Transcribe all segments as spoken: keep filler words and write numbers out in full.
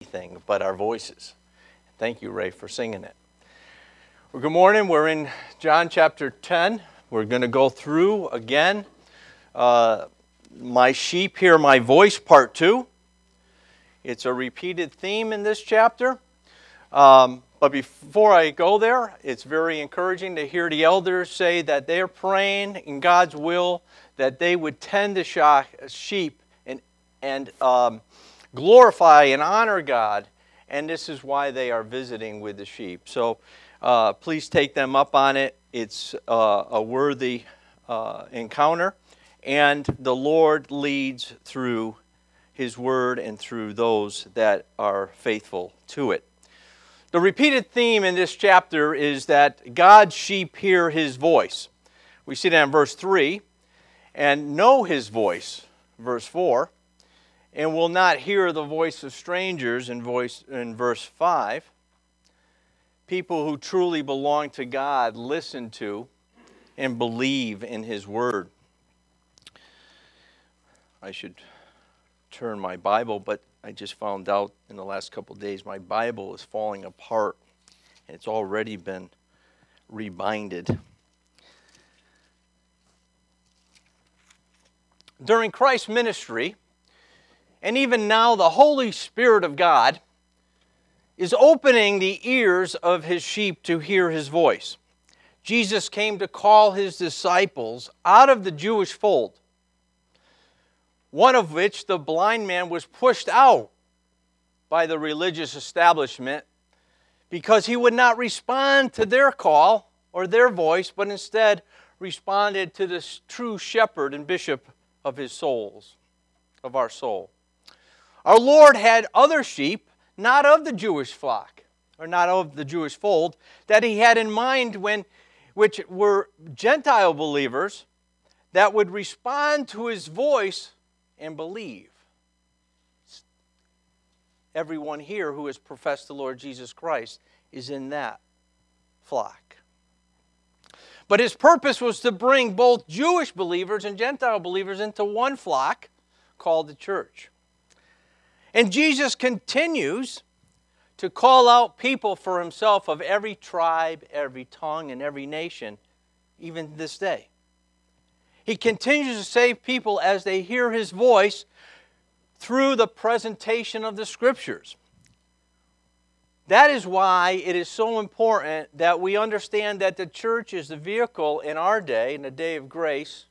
anything but our voices. Thank you, Ray, for singing it. Well, good morning. We're in John chapter ten. We're going to go through again uh, My Sheep Hear My Voice, part two. It's a repeated theme in this chapter. Um, but before I go there, it's very encouraging to hear the elders say that they're praying in God's will that they would tend the sheep and, and um, glorify and honor God. And this is why they are visiting with the sheep. So uh, please take them up on it. It's uh, a worthy uh, encounter. And the Lord leads through His Word and through those that are faithful to it. The repeated theme in this chapter is that God's sheep hear His voice. We see that in verse three. And know His voice, verse four. And will not hear the voice of strangers, in, voice, in verse five. People who truly belong to God listen to and believe in His Word. I should turn my Bible, but I just found out in the last couple of days my Bible is falling apart, and it's already been rebinded. During Christ's ministry, and even now the Holy Spirit of God is opening the ears of His sheep to hear His voice. Jesus came to call His disciples out of the Jewish fold, one of which, the blind man, was pushed out by the religious establishment because he would not respond to their call or their voice, but instead responded to the true shepherd and bishop of his souls, of our soul. Our Lord had other sheep, not of the Jewish flock, or not of the Jewish fold, that He had in mind when, which were Gentile believers that would respond to His voice and believe. Everyone here who has professed the Lord Jesus Christ is in that flock. But His purpose was to bring both Jewish believers and Gentile believers into one flock called the church. And Jesus continues to call out people for Himself of every tribe, every tongue, and every nation, even this day. He continues to save people as they hear His voice through the presentation of the Scriptures. That is why it is so important that we understand that the church is the vehicle in our day, in the day of grace,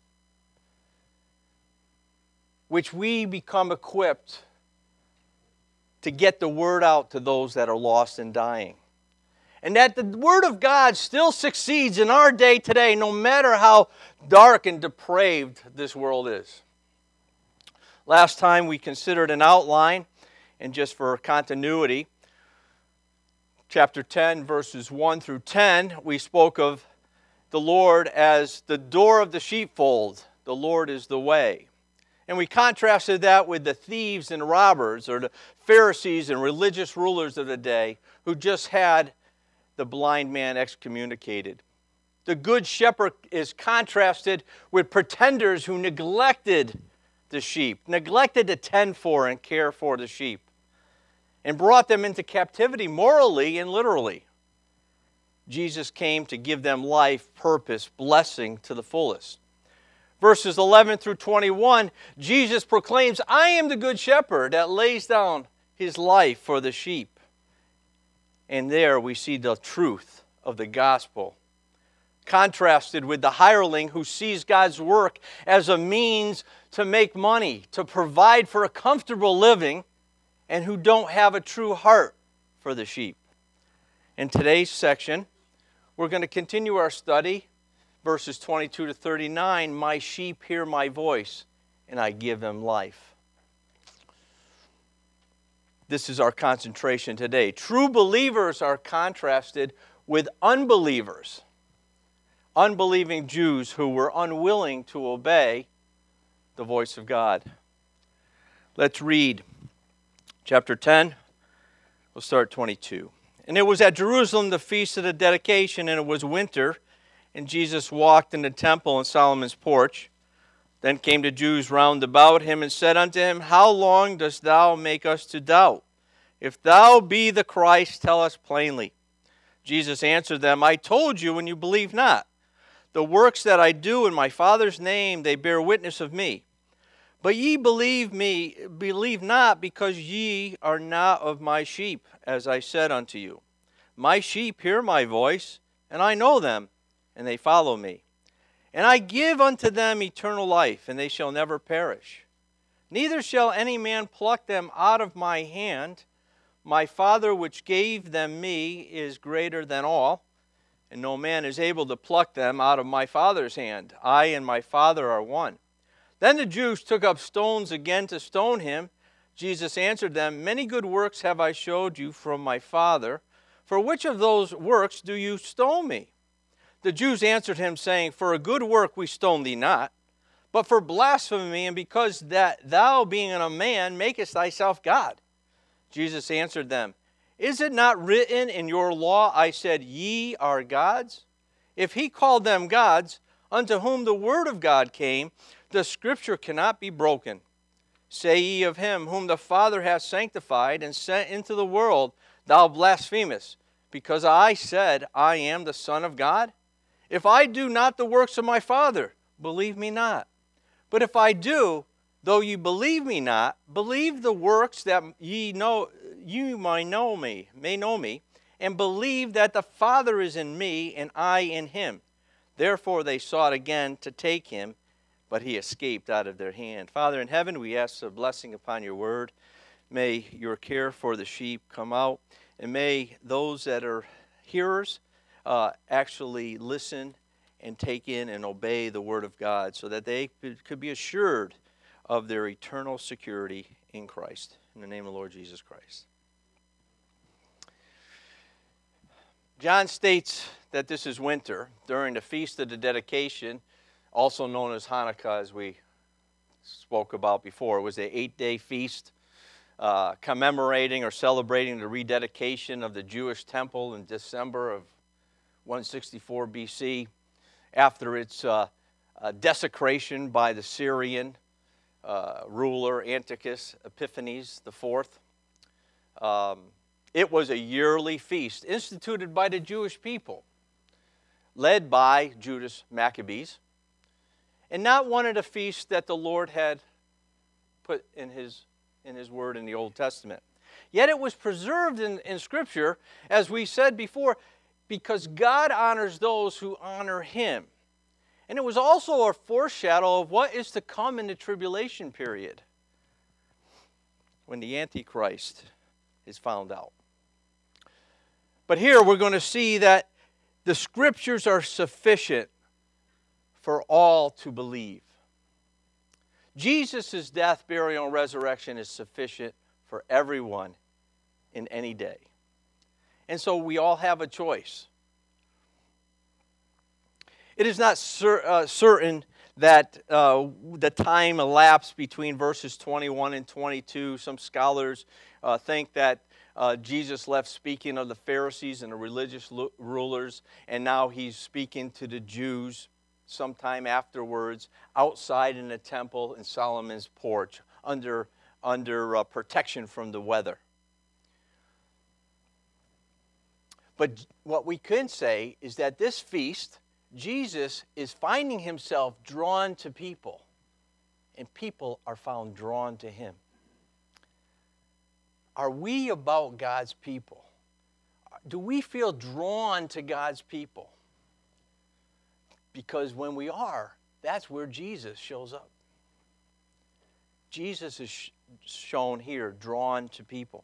which we become equipped to get the word out to those that are lost and dying. And that the Word of God still succeeds in our day today, no matter how dark and depraved this world is. Last time we considered an outline, and just for continuity, chapter ten, verses one through ten, we spoke of the Lord as the door of the sheepfold. The Lord is the way. And we contrasted that with the thieves and robbers, or the Pharisees and religious rulers of the day, who just had the blind man excommunicated. The good shepherd is contrasted with pretenders who neglected the sheep, neglected to tend for and care for the sheep, and brought them into captivity morally and literally. Jesus came to give them life, purpose, blessing to the fullest. Verses eleven through twenty-one, Jesus proclaims, "I am the good shepherd that lays down His life for the sheep." And there we see the truth of the gospel, contrasted with the hireling who sees God's work as a means to make money, to provide for a comfortable living, and who don't have a true heart for the sheep. In today's section, we're going to continue our study, verses twenty-two to thirty-nine, "My sheep hear my voice, and I give them life." This is our concentration today. True believers are contrasted with unbelievers, unbelieving Jews who were unwilling to obey the voice of God. Let's read chapter ten. We'll start twenty-two. "And it was at Jerusalem the feast of the dedication, and it was winter, and Jesus walked in the temple in Solomon's porch. Then came the Jews round about him and said unto him, How long dost thou make us to doubt? If thou be the Christ, tell us plainly. Jesus answered them, I told you, and you believe not. The works that I do in my Father's name, they bear witness of me. But ye believe me, believe not, because ye are not of my sheep, as I said unto you. My sheep hear my voice, and I know them, and they follow me. And I give unto them eternal life, and they shall never perish. Neither shall any man pluck them out of my hand. My Father which gave them me is greater than all, and no man is able to pluck them out of my Father's hand. I and my Father are one. Then the Jews took up stones again to stone him. Jesus answered them, Many good works have I showed you from my Father. For which of those works do you stone me? The Jews answered him, saying, For a good work we stone thee not, but for blasphemy, and because that thou, being a man, makest thyself God. Jesus answered them, Is it not written in your law, I said, Ye are gods? If he called them gods, unto whom the word of God came, the scripture cannot be broken. Say ye of him whom the Father hath sanctified and sent into the world, Thou blasphemest, because I said, I am the Son of God? If I do not the works of my Father, believe me not. But if I do, though ye believe me not, believe the works that ye know, you might know me, may know me, and believe that the Father is in me, and I in him. Therefore they sought again to take him, but he escaped out of their hand. Father in heaven, we ask a blessing upon your word. May your care for the sheep come out, and may those that are hearers uh, actually listen and take in and obey the word of God, so that they could be assured of their eternal security in Christ. In the name of the Lord Jesus Christ. John states that this is winter during the Feast of the Dedication, also known as Hanukkah, as we spoke about before. It was an eight-day feast uh, commemorating or celebrating the rededication of the Jewish temple in December of one sixty-four B C after its uh, uh, desecration by the Syrian uh, ruler Antiochus Epiphanes the fourth. Um, it was a yearly feast instituted by the Jewish people, led by Judas Maccabees, and not one of the feasts that the Lord had put in his, in his word in the Old Testament. Yet it was preserved in, in Scripture, as we said before, because God honors those who honor him. And it was also a foreshadow of what is to come in the tribulation period, when the Antichrist is found out. But here we're going to see that the Scriptures are sufficient for all to believe. Jesus' death, burial, and resurrection is sufficient for everyone in any day. And so we all have a choice. It is not cer- uh, certain that uh, the time elapsed between verses twenty-one and twenty-two. Some scholars uh, think that uh, Jesus left speaking of the Pharisees and the religious lo- rulers, and now he's speaking to the Jews sometime afterwards, outside in the temple in Solomon's porch, under, under uh, protection from the weather. But what we can say is that this feast, Jesus is finding himself drawn to people, and people are found drawn to him. Are we about God's people? Do we feel drawn to God's people? Because when we are, that's where Jesus shows up. Jesus is sh- shown here, drawn to people.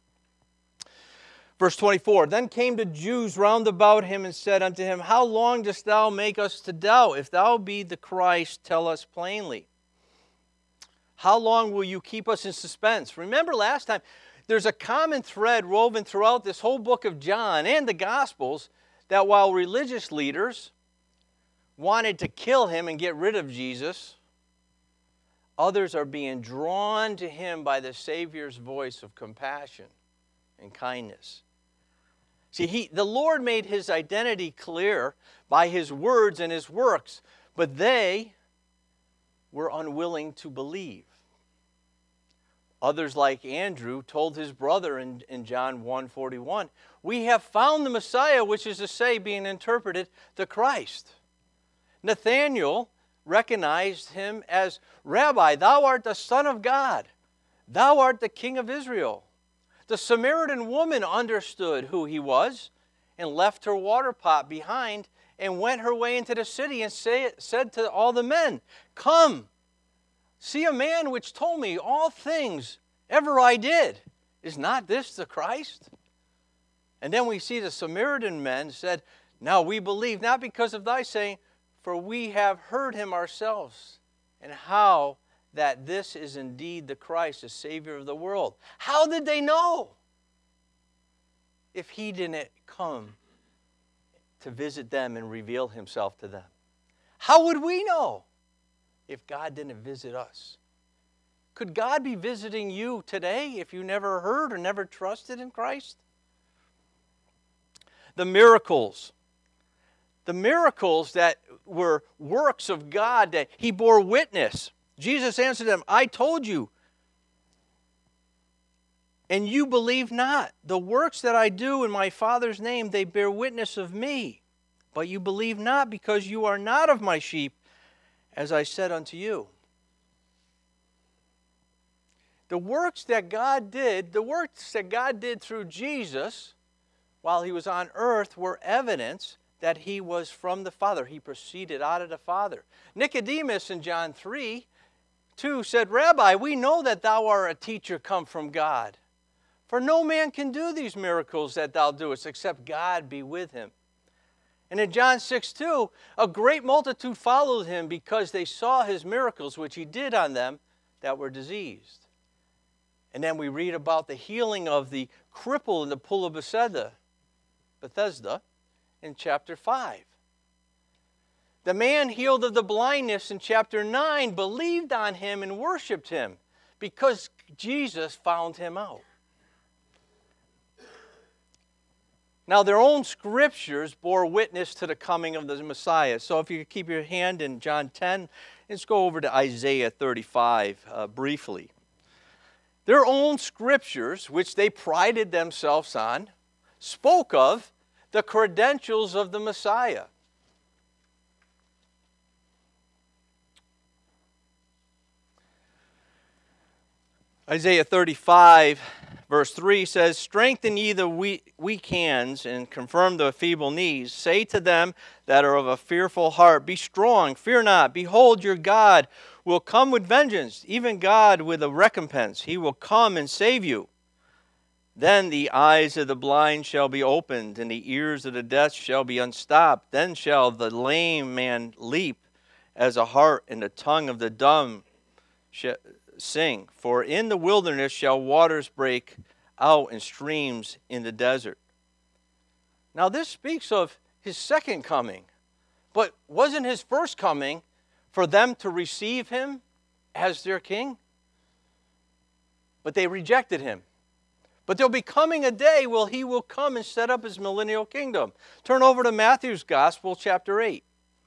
Verse twenty-four, Then came the Jews round about him and said unto him, How long dost thou make us to doubt? If thou be the Christ, tell us plainly. How long will you keep us in suspense? Remember last time, there's a common thread woven throughout this whole book of John and the Gospels, that while religious leaders wanted to kill him and get rid of Jesus, others are being drawn to him by the Savior's voice of compassion and kindness. See, he, the Lord made his identity clear by his words and his works, but they were unwilling to believe. Others, like Andrew, told his brother in, in John one forty-one, "We have found the Messiah," which is to say, being interpreted, the Christ. Nathanael recognized him as, "Rabbi, thou art the Son of God. Thou art the King of Israel." The Samaritan woman understood who he was and left her water pot behind and went her way into the city and say, said to all the men, "Come, see a man which told me all things ever I did. Is not this the Christ?" And then we see the Samaritan men said, "Now we believe, not because of thy saying, for we have heard him ourselves, and how that this is indeed the Christ, the Savior of the world." How did they know if he didn't come to visit them and reveal himself to them? How would we know if God didn't visit us? Could God be visiting you today if you never heard or never trusted in Christ? The miracles. The miracles that were works of God that he bore witness. Jesus answered them, "I told you, and you believe not. The works that I do in my Father's name, they bear witness of me. But you believe not, because you are not of my sheep, as I said unto you." The works that God did, the works that God did through Jesus while he was on earth were evidence that he was from the Father. He proceeded out of the Father. Nicodemus in John three two said, "Rabbi, we know that thou art a teacher come from God. For no man can do these miracles that thou doest, except God be with him." And in John six two, a great multitude followed him because they saw his miracles, which he did on them that were diseased. And then we read about the healing of the cripple in the pool of Bethesda, Bethesda in chapter five. The man healed of the blindness in chapter nine believed on him and worshiped him because Jesus found him out. Now, their own scriptures bore witness to the coming of the Messiah. So if you could keep your hand in John ten, let's go over to Isaiah thirty-five uh, briefly. Their own scriptures, which they prided themselves on, spoke of the credentials of the Messiah. Isaiah thirty-five, verse three says, "Strengthen ye the weak, weak hands, and confirm the feeble knees. Say to them that are of a fearful heart, Be strong, fear not. Behold, your God will come with vengeance, even God with a recompense. He will come and save you. Then the eyes of the blind shall be opened, and the ears of the deaf shall be unstopped. Then shall the lame man leap as a hart, and the tongue of the dumb shall sing. For in the wilderness shall waters break out and streams in the desert." Now this speaks of his second coming. But wasn't his first coming for them to receive him as their king? But they rejected him. But there'll be coming a day where he will come and set up his millennial kingdom. Turn over to Matthew's Gospel, chapter eight.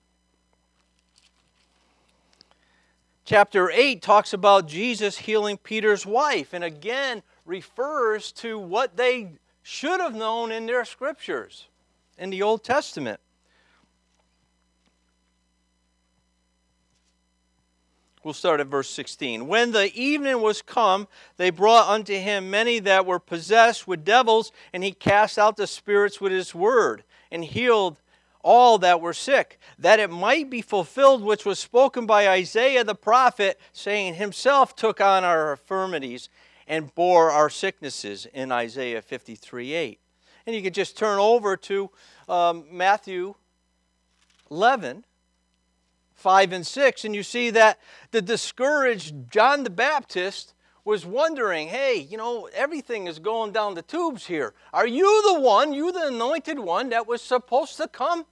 Chapter eight talks about Jesus healing Peter's wife, and again refers to what they should have known in their scriptures in the Old Testament. We'll start at verse sixteen. "When the evening was come, they brought unto him many that were possessed with devils, and he cast out the spirits with his word, and healed all that were sick, that it might be fulfilled which was spoken by Isaiah the prophet, saying, Himself took on our infirmities and bore our sicknesses," in Isaiah fifty-three eight. And you could just turn over to um, Matthew eleven, five and six, and you see that the discouraged John the Baptist was wondering, hey, you know, everything is going down the tubes here. Are you the one, you the anointed one that was supposed to come?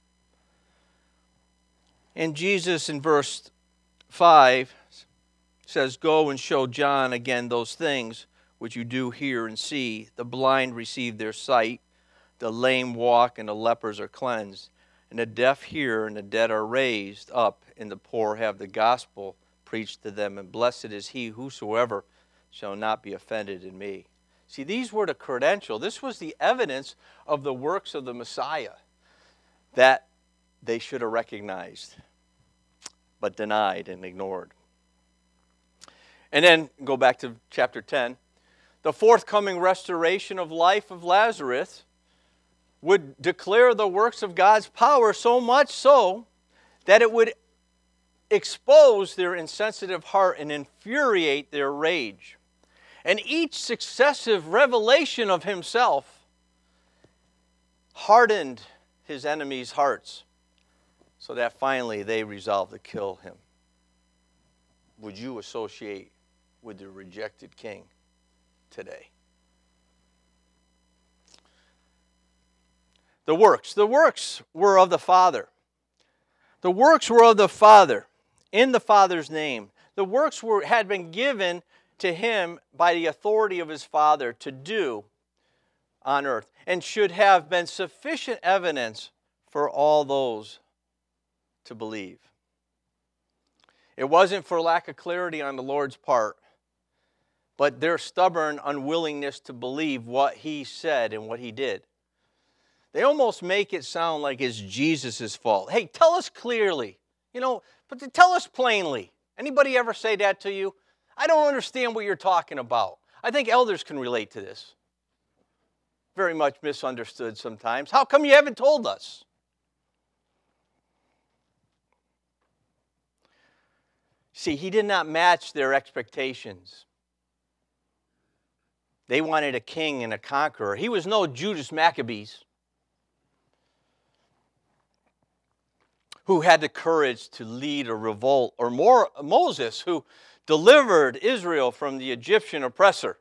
And Jesus in verse five says, "Go and show John again those things which you do hear and see. The blind receive their sight, the lame walk, and the lepers are cleansed. And the deaf hear, and the dead are raised up, and the poor have the gospel preached to them. And blessed is he whosoever shall not be offended in me. See, these were the credential. This was the evidence of the works of the Messiah that they should have recognized, but denied and ignored. And then go back to chapter ten. The forthcoming restoration of life of Lazarus would declare the works of God's power, so much so that it would expose their insensitive heart and infuriate their rage. And each successive revelation of himself hardened his enemies' hearts so that finally they resolved to kill him. Would you associate with the rejected king today? The works. The works were of the Father. The works were of the Father, in the Father's name. The works were had been given to him by the authority of his Father to do on earth, and should have been sufficient evidence for all those to believe. It wasn't for lack of clarity on the Lord's part, but their stubborn unwillingness to believe what he said and what he did. They almost make it sound like it's Jesus' fault. Hey, tell us clearly. You know, but to tell us plainly. Anybody ever say that to you? I don't understand what you're talking about. I think elders can relate to this. Very much misunderstood sometimes. How come you haven't told us? See, he did not match their expectations. They wanted a king and a conqueror. He was no Judas Maccabees, who had the courage to lead a revolt, or more Moses, who delivered Israel from the Egyptian oppressor.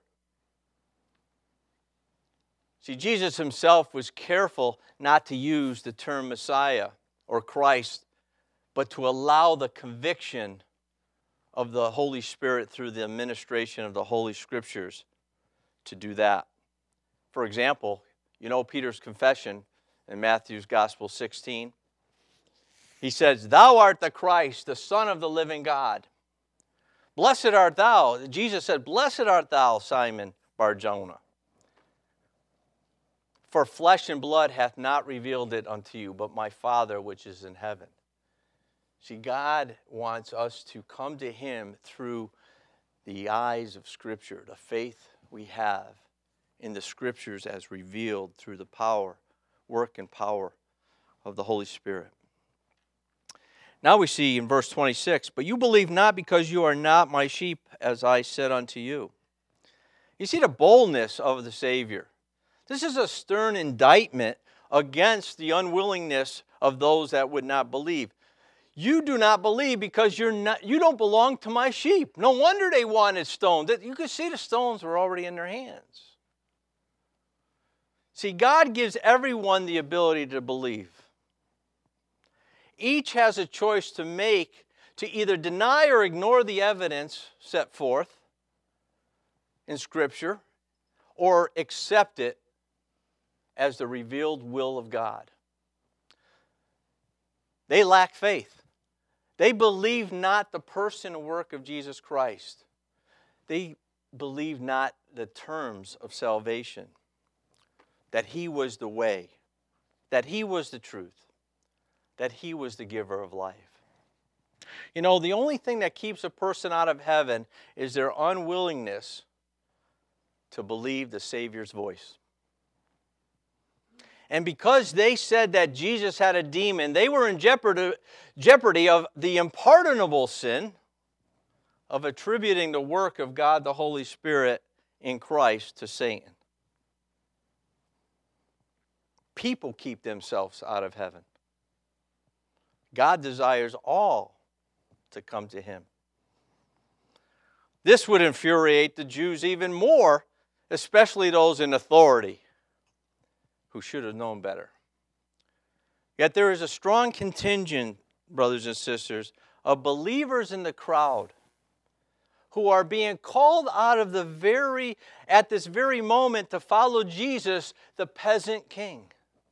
See, Jesus himself was careful not to use the term Messiah or Christ, but to allow the conviction of the Holy Spirit through the administration of the Holy Scriptures to do that. For example, you know Peter's confession in Matthew's Gospel sixteen. He says, "Thou art the Christ, the Son of the living God. Blessed art thou." Jesus said, "Blessed art thou, Simon Bar-Jonah. For flesh and blood hath not revealed it unto you, but my Father which is in heaven." See, God wants us to come to him through the eyes of Scripture, the faith we have in the Scriptures as revealed through the power, work and power of the Holy Spirit. Now we see in verse twenty-six, "But you believe not because you are not my sheep, as I said unto you." You see the boldness of the Savior. This is a stern indictment against the unwillingness of those that would not believe. You do not believe because you're not, you don't belong to my sheep. No wonder they wanted stones. You could see the stones were already in their hands. See, God gives everyone the ability to believe. Each has a choice to make to either deny or ignore the evidence set forth in Scripture or accept it as the revealed will of God. They lack faith. They believe not the person and work of Jesus Christ. They believe not the terms of salvation, that he was the way, that he was the truth, that he was the giver of life. You know, the only thing that keeps a person out of heaven is their unwillingness to believe the Savior's voice. And because they said that Jesus had a demon, they were in jeopardy, jeopardy of the unpardonable sin of attributing the work of God the Holy Spirit in Christ to Satan. People keep themselves out of heaven. God desires all to come to him. This would infuriate the Jews even more, especially those in authority, who should have known better. Yet there is a strong contingent, brothers and sisters, of believers in the crowd who are being called out of the very, at this very moment to follow Jesus, the peasant king.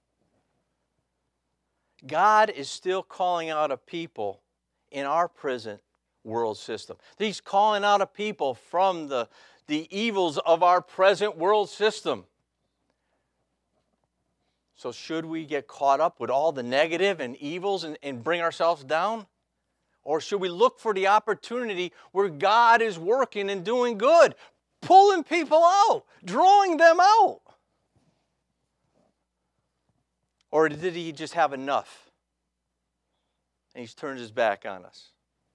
God is still calling out a people in our present world system. He's calling out a people from the the evils of our present world system. So should we get caught up with all the negative and evils and, and bring ourselves down? Or should we look for the opportunity where God is working and doing good, pulling people out, drawing them out? Or did he just have enough? And he's turned his back on us.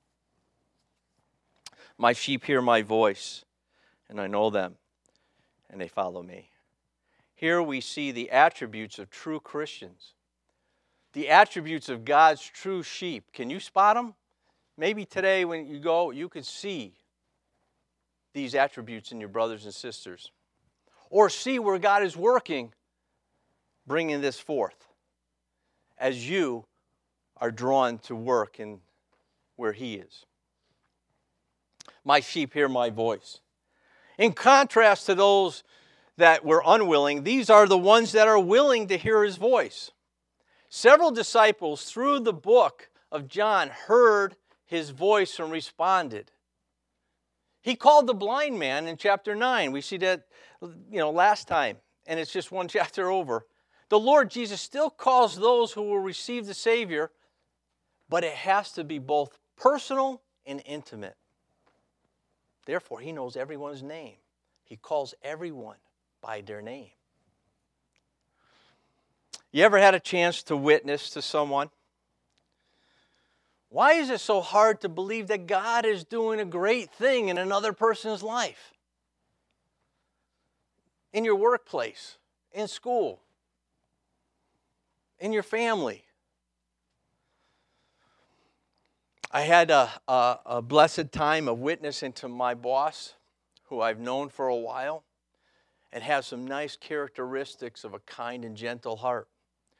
My sheep hear my voice, and I know them, and they follow me. Here we see the attributes of true Christians, the attributes of God's true sheep. Can you spot them? Maybe today when you go, you can see these attributes in your brothers and sisters. Or see where God is working, bringing this forth as you are drawn to work in where He is. My sheep hear my voice. In contrast to those that were unwilling, these are the ones that are willing to hear His voice. Several disciples through the book of John heard His voice and responded. He called the blind man in chapter nine. We see that, you know, last time, and it's just one chapter over. The Lord Jesus still calls those who will receive the Savior, but it has to be both personal and intimate. Therefore, He knows everyone's name. He calls everyone by their name. You ever had a chance to witness to someone? Why is it so hard to believe that God is doing a great thing in another person's life? In your workplace, in school, in your family. I had a, a, a blessed time of witnessing to my boss, who I've known for a while, and has some nice characteristics of a kind and gentle heart.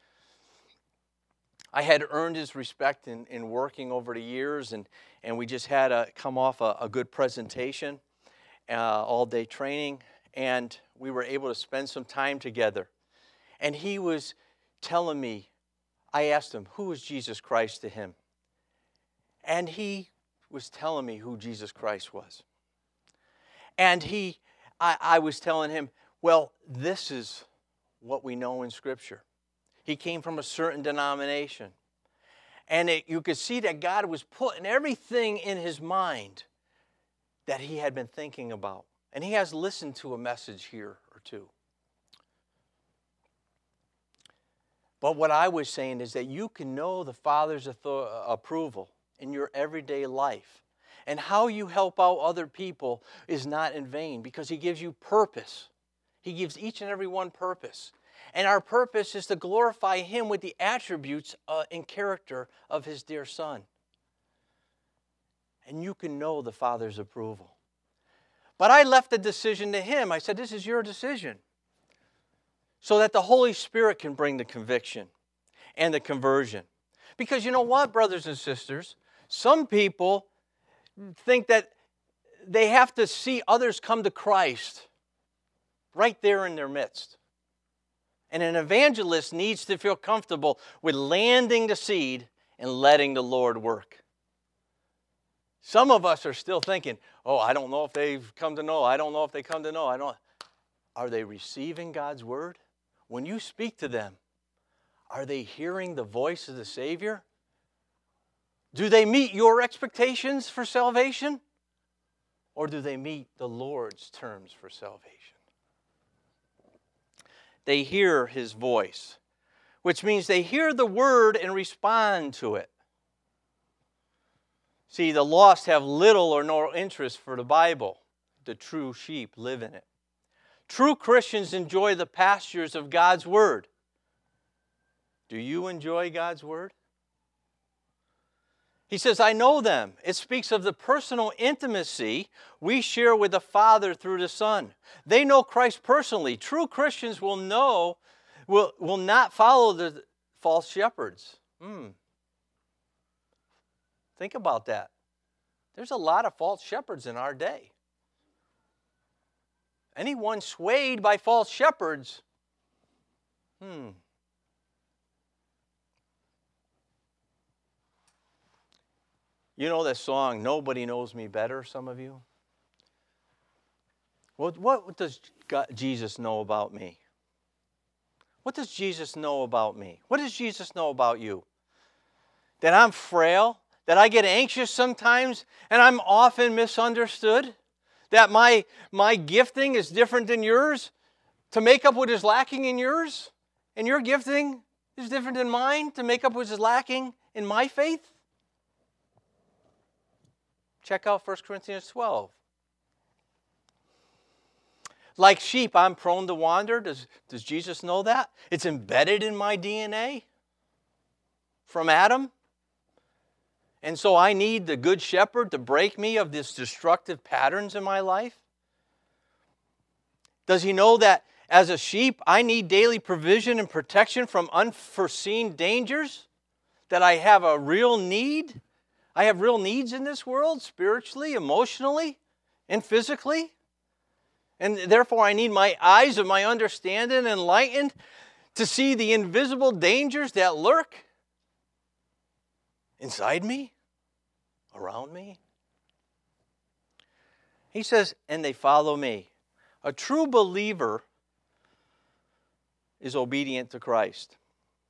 I had earned his respect in, in working over the years, and, and we just had a, come off a, a good presentation, uh, all-day training, and we were able to spend some time together. And he was telling me, I asked him, who is Jesus Christ to him? And he was telling me who Jesus Christ was. And he, I, I was telling him, well, this is what we know in Scripture. He came from a certain denomination. And it, you could see that God was putting everything in his mind that he had been thinking about. And he has listened to a message here or two. But what I was saying is that you can know the Father's author- approval in your everyday life. And how you help out other people is not in vain, because He gives you purpose. He gives each and every one purpose. And our purpose is to glorify Him with the attributes uh, and character of His dear Son. And you can know the Father's approval. But I left the decision to Him. I said, this is your decision. So that the Holy Spirit can bring the conviction and the conversion. Because you know what, brothers and sisters? Some people think that they have to see others come to Christ right there in their midst. And an evangelist needs to feel comfortable with landing the seed and letting the Lord work. Some of us are still thinking, oh, I don't know if they've come to know. I don't know if they come to know. I don't. Are they receiving God's word? When you speak to them, are they hearing the voice of the Savior? Do they meet your expectations for salvation? Or do they meet the Lord's terms for salvation? They hear His voice, which means they hear the word and respond to it. See, the lost have little or no interest for the Bible. The true sheep live in it. True Christians enjoy the pastures of God's word. Do you enjoy God's word? He says, I know them. It speaks of the personal intimacy we share with the Father through the Son. They know Christ personally. True Christians will know, will, will not follow the false shepherds. Hmm. Think about that. There's a lot of false shepherds in our day. Anyone swayed by false shepherds, hmm. You know that song, Nobody Knows Me Better, some of you? Well, what does God, Jesus know about me? What does Jesus know about me? What does Jesus know about you? That I'm frail, that I get anxious sometimes, and I'm often misunderstood, that my, my gifting is different than yours to make up what is lacking in yours, and your gifting is different than mine to make up what is lacking in my faith? Check out First Corinthians twelve. Like sheep, I'm prone to wander. Does, does Jesus know that? It's embedded in my D N A from Adam. And so I need the good shepherd to break me of these destructive patterns in my life. Does he know that as a sheep, I need daily provision and protection from unforeseen dangers? That I have a real need? I have real needs in this world, spiritually, emotionally, and physically. And therefore, I need my eyes of my understanding enlightened to see the invisible dangers that lurk inside me, around me. He says, and they follow me. A true believer is obedient to Christ.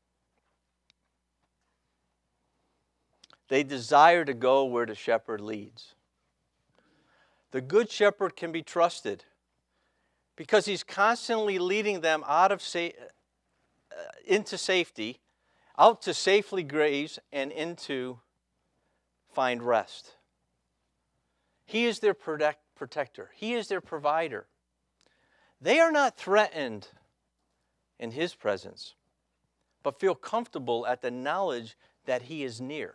They desire to go where the shepherd leads. The good shepherd can be trusted because he's constantly leading them out of sa- uh, into safety, out to safely graze, and into find rest. He is their protect, protector. He is their provider. They are not threatened in his presence, but feel comfortable at the knowledge that he is near.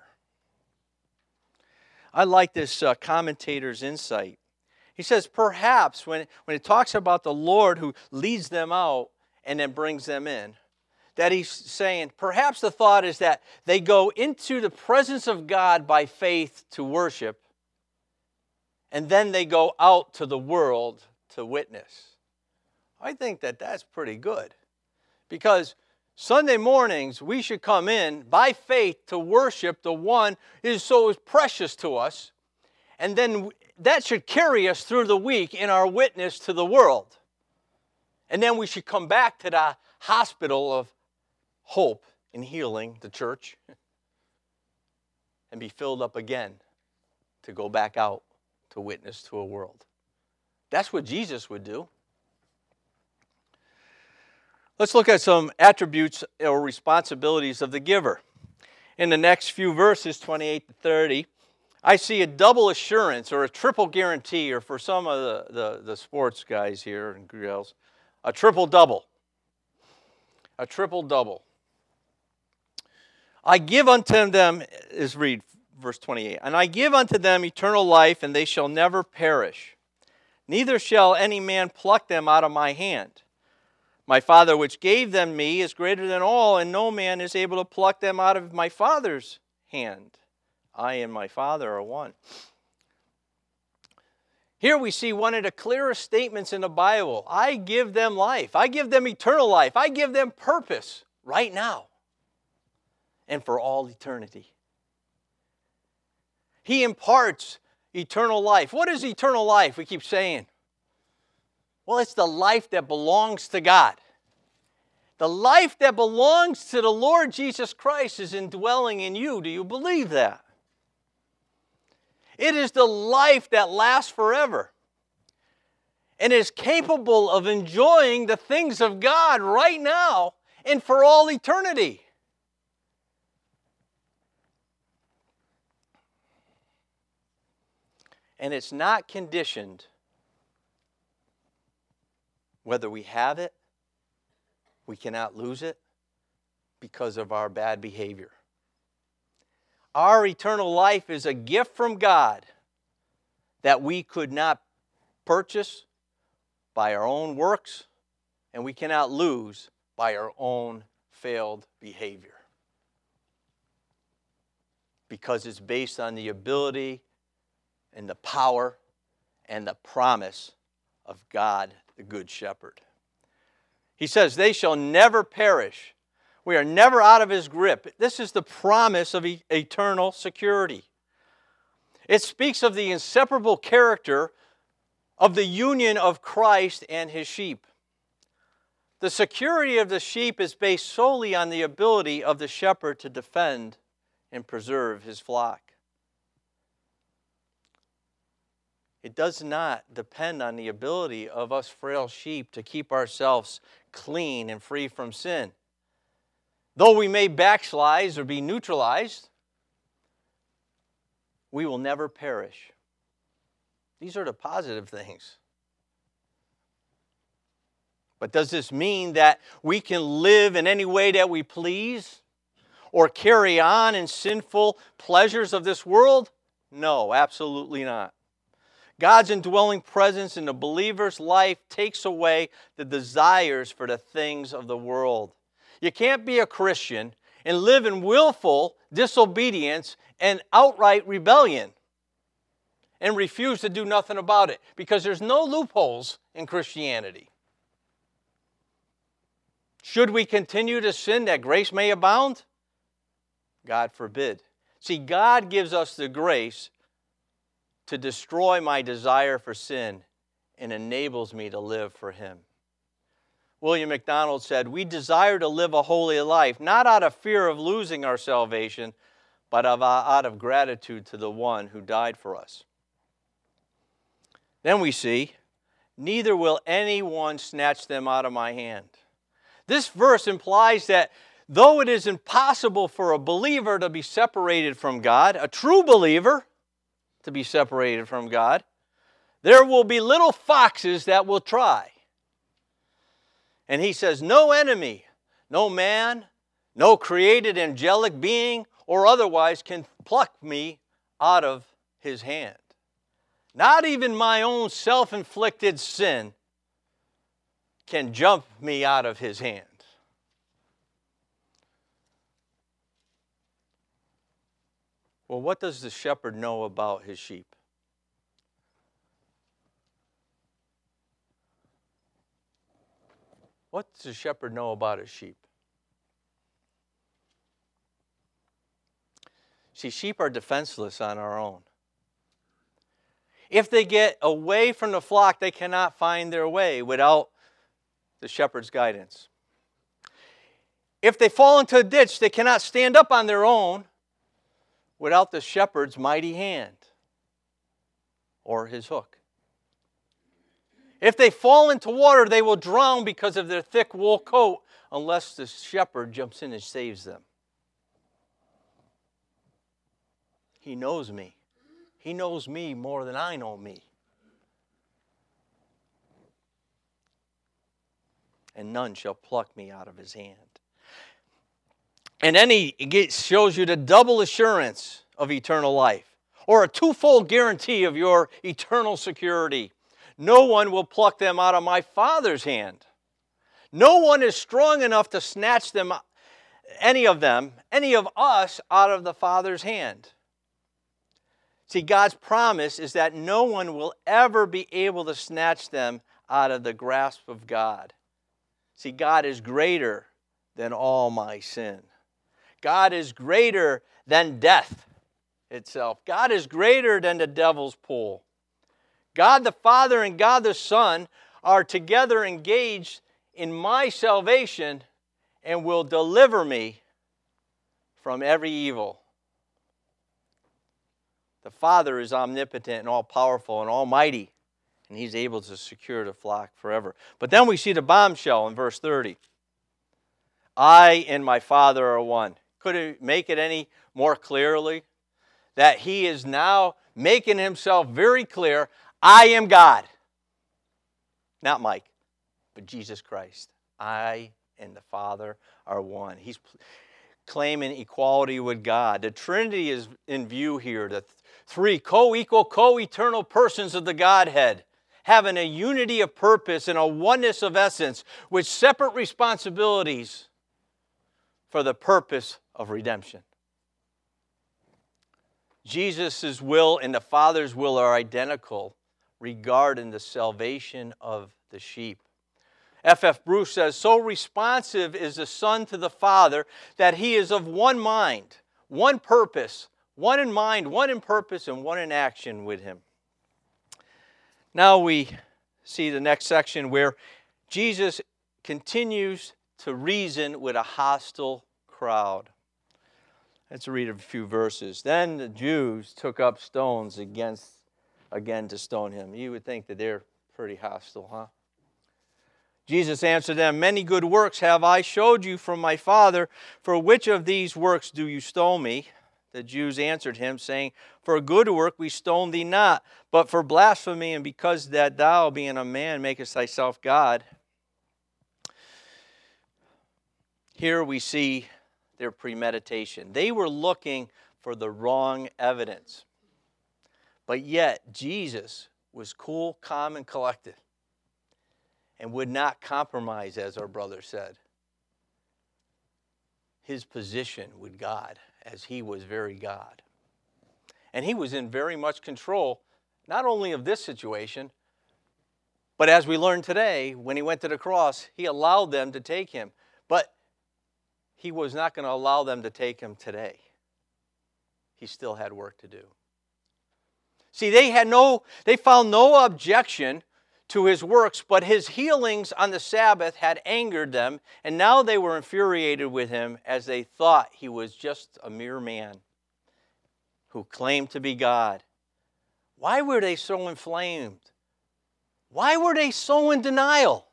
I like this uh, commentator's insight. He says, perhaps, when, when it talks about the Lord who leads them out and then brings them in, that he's saying, perhaps the thought is that they go into the presence of God by faith to worship, and then they go out to the world to witness. I think that that's pretty good, because Sunday mornings, we should come in by faith to worship the one who is so precious to us. And then that should carry us through the week in our witness to the world. And then we should come back to the hospital of hope and healing, the church, and be filled up again to go back out to witness to a world. That's what Jesus would do. Let's look at some attributes or responsibilities of the giver. In the next few verses, twenty-eight to thirty, I see a double assurance or a triple guarantee, or for some of the, the, the sports guys here and girls, a triple double. A triple double. I give unto them, is read verse twenty-eight, and I give unto them eternal life, and they shall never perish. Neither shall any man pluck them out of my hand. My Father which gave them me is greater than all, and no man is able to pluck them out of my Father's hand. I and my Father are one. Here we see one of the clearest statements in the Bible. I give them life. I give them eternal life. I give them purpose right now and for all eternity. He imparts eternal life. What is eternal life? We keep saying. Well, it's the life that belongs to God. The life that belongs to the Lord Jesus Christ is indwelling in you. Do you believe that? It is the life that lasts forever and is capable of enjoying the things of God right now and for all eternity. And it's not conditioned whether we have it, we cannot lose it because of our bad behavior. Our eternal life is a gift from God that we could not purchase by our own works, and we cannot lose by our own failed behavior. Because it's based on the ability and the power and the promise of God, the Good Shepherd. He says, they shall never perish. We are never out of his grip. This is the promise of e- eternal security. It speaks of the inseparable character of the union of Christ and his sheep. The security of the sheep is based solely on the ability of the shepherd to defend and preserve his flock. It does not depend on the ability of us frail sheep to keep ourselves clean and free from sin. Though we may backslide or be neutralized, we will never perish. These are the positive things. But does this mean that we can live in any way that we please or carry on in sinful pleasures of this world? No, absolutely not. God's indwelling presence in the believer's life takes away the desires for the things of the world. You can't be a Christian and live in willful disobedience and outright rebellion and refuse to do nothing about it, because there's no loopholes in Christianity. Should we continue to sin that grace may abound? God forbid. See, God gives us the grace to destroy my desire for sin and enables me to live for Him. William MacDonald said, "We desire to live a holy life, not out of fear of losing our salvation, but of, out of gratitude to the one who died for us." Then we see, "Neither will anyone snatch them out of my hand." This verse implies that though it is impossible for a believer to be separated from God, a true believer to be separated from God, there will be little foxes that will try. And he says, no enemy, no man, no created angelic being or otherwise can pluck me out of his hand. Not even my own self-inflicted sin can jump me out of his hand. Well, what does the shepherd know about his sheep? What does the shepherd know about his sheep? See, sheep are defenseless on our own. If they get away from the flock, they cannot find their way without the shepherd's guidance. If they fall into a ditch, they cannot stand up on their own without the shepherd's mighty hand or his hook. If they fall into water, they will drown because of their thick wool coat unless the shepherd jumps in and saves them. He knows me. He knows me more than I know me. And none shall pluck me out of his hand. And then he shows you the double assurance of eternal life, or a twofold guarantee of your eternal security. No one will pluck them out of my Father's hand. No one is strong enough to snatch them, any of them, any of us, out of the Father's hand. See, God's promise is that no one will ever be able to snatch them out of the grasp of God. See, God is greater than all my sin. God is greater than death itself. God is greater than the devil's pull. God the Father and God the Son are together engaged in my salvation and will deliver me from every evil. The Father is omnipotent and all-powerful and almighty, and He's able to secure the flock forever. But then we see the bombshell in verse thirty. I and my Father are one. Could he make it any more clearly? That he is now making himself very clear, I am God. Not Mike, but Jesus Christ. I and the Father are one. He's claiming equality with God. The Trinity is in view here. The three co-equal, co-eternal persons of the Godhead having a unity of purpose and a oneness of essence with separate responsibilities for the purpose of redemption. Jesus' will and the Father's will are identical regarding the salvation of the sheep. F F Bruce says, so responsive is the Son to the Father that He is of one mind, one purpose, one in mind, one in purpose, and one in action with Him. Now we see the next section where Jesus continues to reason with a hostile crowd. Let's read a few verses. Then the Jews took up stones against, again to stone him. You would think that they're pretty hostile, huh? Jesus answered them, "Many good works have I showed you from my Father. For which of these works do you stone me?" The Jews answered him, saying, "For a good work we stone thee not, but for blasphemy, and because that thou, being a man, makest thyself God." Here we see their premeditation. They were looking for the wrong evidence. But yet, Jesus was cool, calm, and collected, and would not compromise, as our brother said, his position with God, as he was very God. And he was in very much control, not only of this situation, but as we learned today, when he went to the cross, he allowed them to take him. But he was not going to allow them to take him today. He still had work to do. See, they had no, they found no objection to his works, but his healings on the Sabbath had angered them, and now they were infuriated with him as they thought he was just a mere man who claimed to be God. Why were they so inflamed? Why were they so in denial?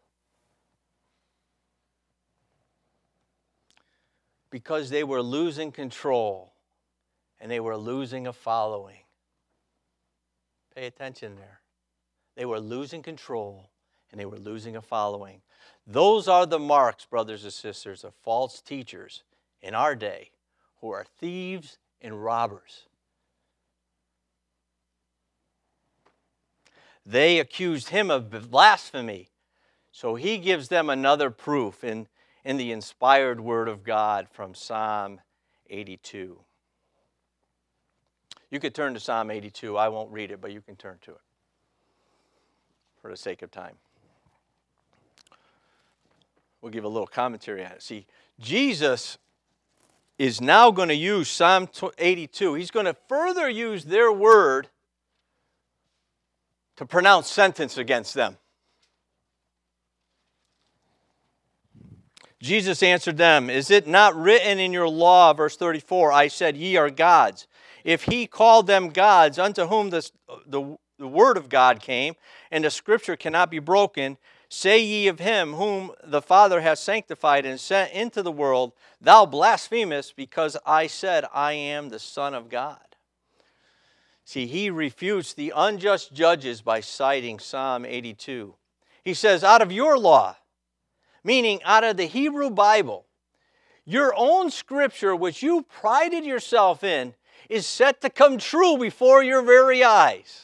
Because they were losing control and they were losing a following. Pay attention there. They were losing control and they were losing a following. Those are the marks, brothers and sisters, of false teachers in our day who are thieves and robbers. They accused him of blasphemy, so he gives them another proof in, in the inspired word of God from Psalm eighty-two. You could turn to Psalm eighty-two. I won't read it, but you can turn to it for the sake of time. We'll give a little commentary on it. See, Jesus is now going to use Psalm eighty-two. He's going to further use their word to pronounce sentence against them. Jesus answered them, "Is it not written in your law," verse thirty-four, "I said, ye are gods. If he called them gods, unto whom the, the, the word of God came, and the scripture cannot be broken, say ye of him whom the Father hath sanctified and sent into the world, thou blasphemest, because I said, I am the Son of God." See, he refutes the unjust judges by citing Psalm eighty-two. He says, out of your law, meaning out of the Hebrew Bible, your own scripture, which you prided yourself in, is set to come true before your very eyes.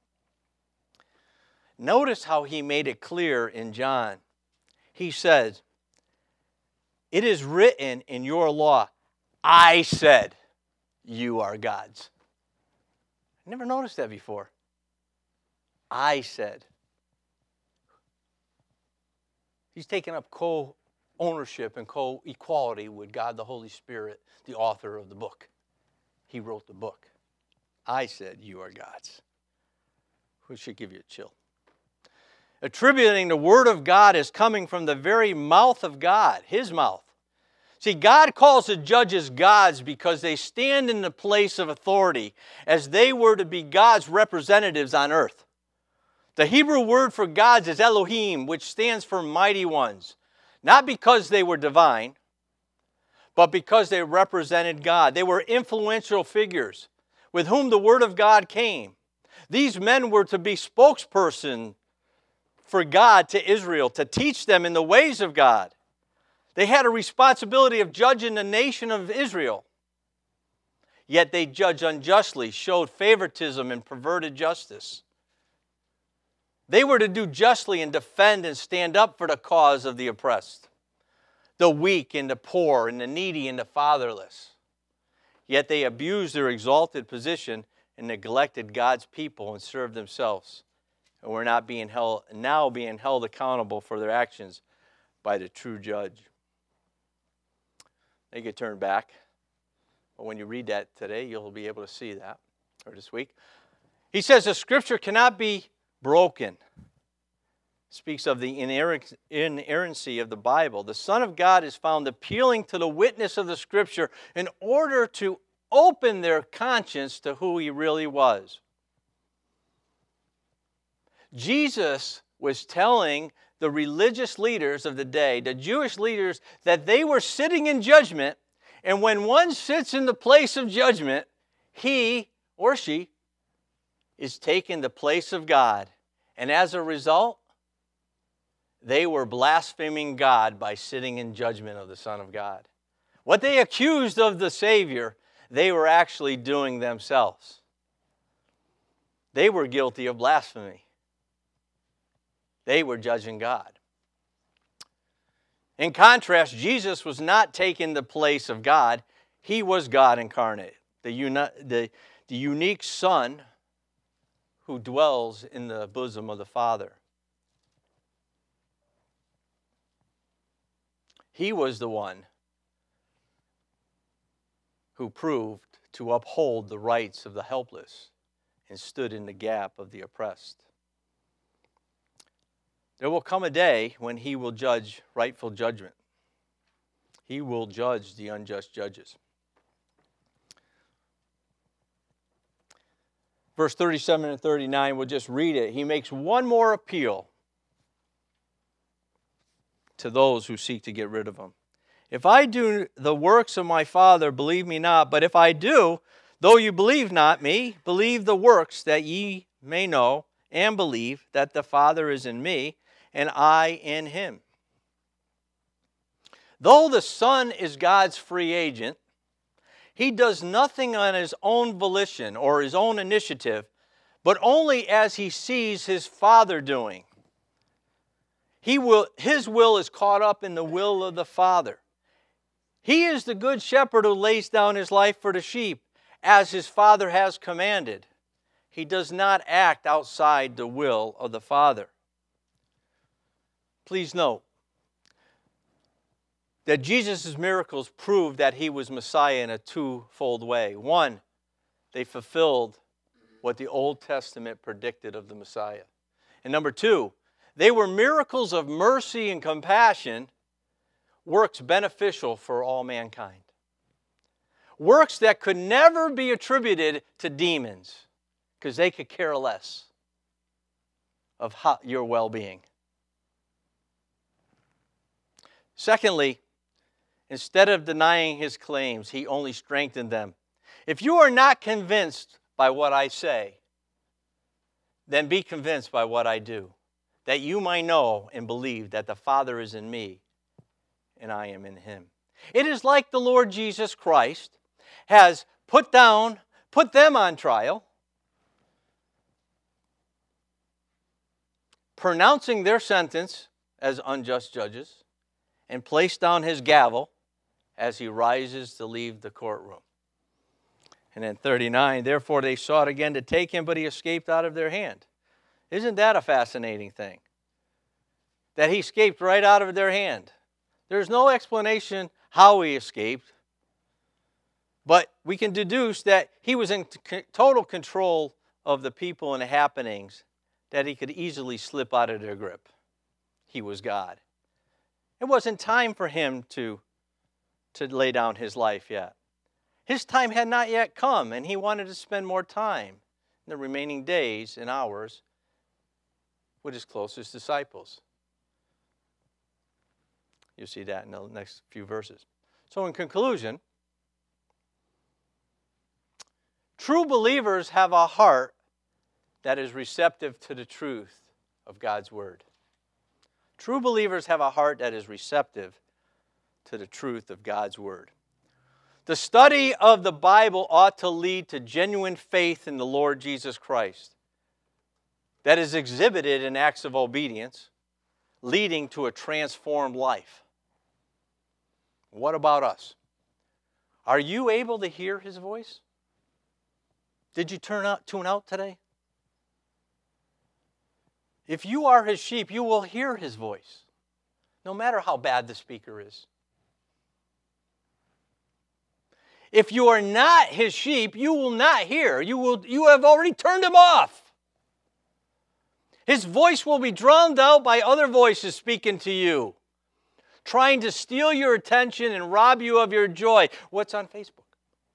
Notice how he made it clear in John. He says, it is written in your law, I said, you are gods. I never noticed that before. I said. He's taken up co-ownership and co-equality with God the Holy Spirit, the author of the book. He wrote the book. I said, you are gods. Which should give you a chill. Attributing the word of God as coming from the very mouth of God, his mouth. See, God calls the judges gods because they stand in the place of authority as they were to be God's representatives on earth. The Hebrew word for gods is Elohim, which stands for mighty ones. Not because they were divine, but because they represented God. They were influential figures with whom the word of God came. These men were to be spokesperson for God to Israel, to teach them in the ways of God. They had a responsibility of judging the nation of Israel. Yet they judged unjustly, showed favoritism, and perverted justice. They were to do justly and defend and stand up for the cause of the oppressed, the weak and the poor and the needy and the fatherless. Yet they abused their exalted position and neglected God's people and served themselves, and were not being held, now being held accountable for their actions by the true judge. They get turned back. But when you read that today, you'll be able to see that, or this week. He says the scripture cannot be broken. Speaks of the inerr- inerrancy of the Bible. The Son of God is found appealing to the witness of the Scripture in order to open their conscience to who He really was. Jesus was telling the religious leaders of the day, the Jewish leaders, that they were sitting in judgment, and when one sits in the place of judgment, he or she is taking the place of God. And as a result, they were blaspheming God by sitting in judgment of the Son of God. What they accused of the Savior, they were actually doing themselves. They were guilty of blasphemy. They were judging God. In contrast, Jesus was not taking the place of God. He was God incarnate, the, uni- the, the unique Son who dwells in the bosom of the Father. He was the one who proved to uphold the rights of the helpless and stood in the gap of the oppressed. There will come a day when He will judge rightful judgment. He will judge the unjust judges. Verse thirty-seven and thirty-nine, we'll just read it. He makes one more appeal to those who seek to get rid of Him. If I do the works of my Father, believe me not. But if I do, though you believe not me, believe the works, that ye may know and believe that the Father is in me, and I in Him. Though the Son is God's free agent, He does nothing on His own volition or His own initiative, but only as He sees His Father doing. He will, His will is caught up in the will of the Father. He is the good shepherd who lays down His life for the sheep, as His Father has commanded. He does not act outside the will of the Father. Please note that Jesus' miracles proved that He was Messiah in a twofold way. One, they fulfilled what the Old Testament predicted of the Messiah. And number two, they were miracles of mercy and compassion, works beneficial for all mankind. Works that could never be attributed to demons, because they could care less of how, your well-being. Secondly, instead of denying His claims, He only strengthened them. If you are not convinced by what I say, then be convinced by what I do, that you might know and believe that the Father is in me and I am in Him. It is like the Lord Jesus Christ has put down, put them on trial, pronouncing their sentence as unjust judges, and placed down His gavel as He rises to leave the courtroom. And then thirty-nine, therefore they sought again to take Him, but He escaped out of their hand. Isn't that a fascinating thing? That He escaped right out of their hand. There's no explanation how He escaped, but we can deduce that He was in total control of the people and the happenings, that He could easily slip out of their grip. He was God. It wasn't time for Him to, to lay down His life yet. His time had not yet come, and He wanted to spend more time in the remaining days and hours with His closest disciples. You'll see that in the next few verses. So in conclusion, true believers have a heart that is receptive to the truth of God's Word. True believers have a heart that is receptive to the truth of God's Word. The study of the Bible ought to lead to genuine faith in the Lord Jesus Christ that is exhibited in acts of obedience, leading to a transformed life. What about us? Are you able to hear His voice? Did you turn out, tune out today? If you are His sheep, you will hear His voice, no matter how bad the speaker is. If you are not His sheep, you will not hear. You will, you have already turned Him off. His voice will be drowned out by other voices speaking to you, trying to steal your attention and rob you of your joy. What's on Facebook?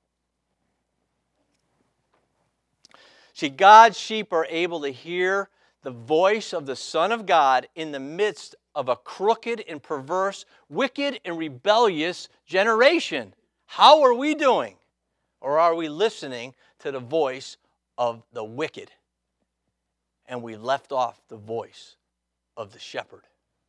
See, God's sheep are able to hear the voice of the Son of God in the midst of a crooked and perverse, wicked and rebellious generation. How are we doing? Or are we listening to the voice of the wicked? And we left off the voice of the shepherd.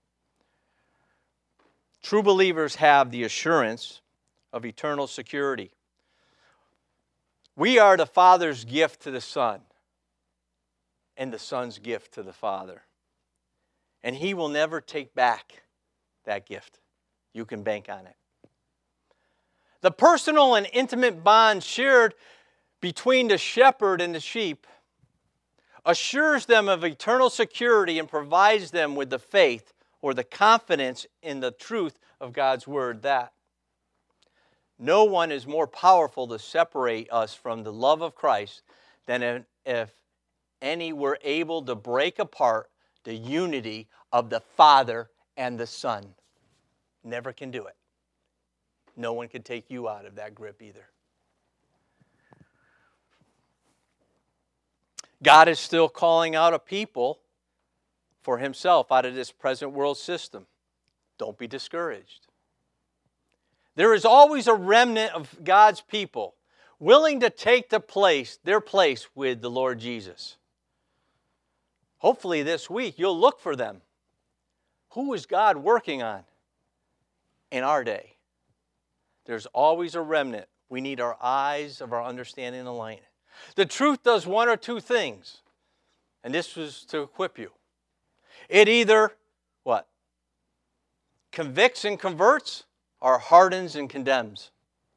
True believers have the assurance of eternal security. We are the Father's gift to the Son, and the Son's gift to the Father. And He will never take back that gift. You can bank on it. The personal and intimate bond shared between the shepherd and the sheep assures them of eternal security and provides them with the faith or the confidence in the truth of God's Word that no one is more powerful to separate us from the love of Christ than if any were able to break apart the unity of the Father and the Son. Never can do it. No one can take you out of that grip either. God is still calling out a people for Himself out of this present world system. Don't be discouraged. There is always a remnant of God's people willing to take the place, their place with the Lord Jesus. Hopefully this week you'll look for them. Who is God working on in our day? There's always a remnant. We need our eyes of our understanding aligned. The truth does one or two things, and this was to equip you. It either, what? Convicts and converts, or hardens and condemns.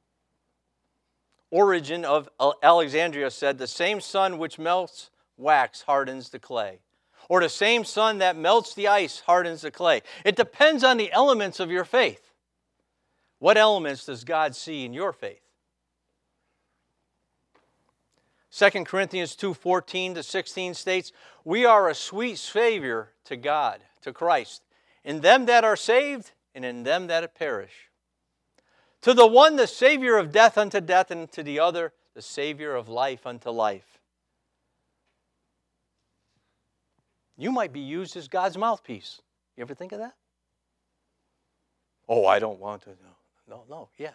Origen of Alexandria said, the same sun which melts wax hardens the clay. Or the same sun that melts the ice hardens the clay. It depends on the elements of your faith. What elements does God see in your faith? Second Corinthians two fourteen to sixteen states, we are a sweet Savior to God, to Christ, in them that are saved and in them that perish. To the one, the Savior of death unto death, and to the other, the Savior of life unto life. You might be used as God's mouthpiece. You ever think of that? Oh, I don't want to. No, no, no. Yeah.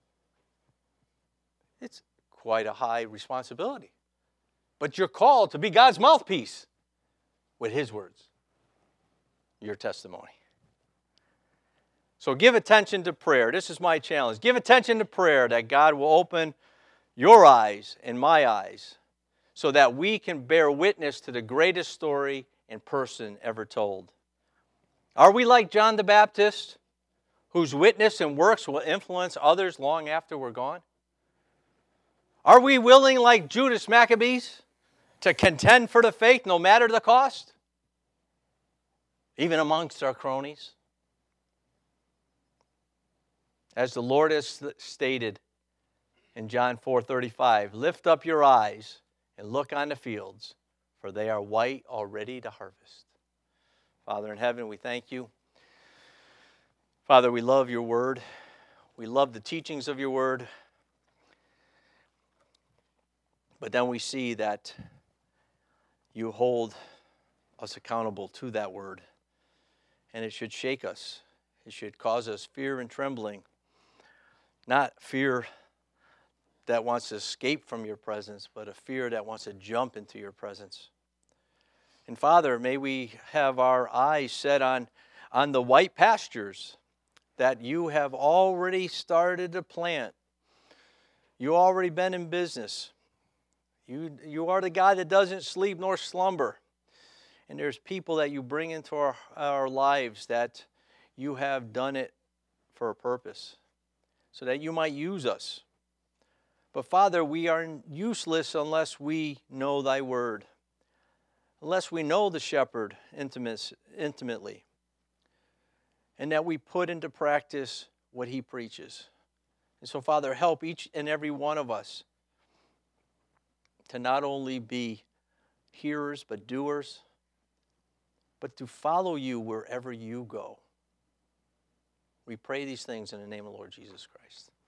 It's quite a high responsibility. But you're called to be God's mouthpiece with His words, your testimony. So give attention to prayer. This is my challenge. Give attention to prayer that God will open your eyes and my eyes so that we can bear witness to the greatest story and person ever told. Are we like John the Baptist, whose witness and works will influence others long after we're gone? Are we willing, like Judas Maccabees, to contend for the faith no matter the cost? Even amongst our cronies? As the Lord has stated in John four thirty-five, lift up your eyes and look on the fields, for they are white already to harvest. Father in heaven, we thank you. Father, we love your word. We love the teachings of your word. But then we see that you hold us accountable to that word. And it should shake us. It should cause us fear and trembling. Not fear that wants to escape from your presence, but a fear that wants to jump into your presence. And Father, may we have our eyes set on, on the white pastures that you have already started to plant. You've already been in business. You, you are the God that doesn't sleep nor slumber. And there's people that you bring into our, our lives that you have done it for a purpose, so that you might use us. But Father, we are useless unless we know thy word, unless we know the shepherd intimately, and that we put into practice what he preaches. And so, Father, help each and every one of us to not only be hearers but doers, but to follow you wherever you go. We pray these things in the name of the Lord Jesus Christ.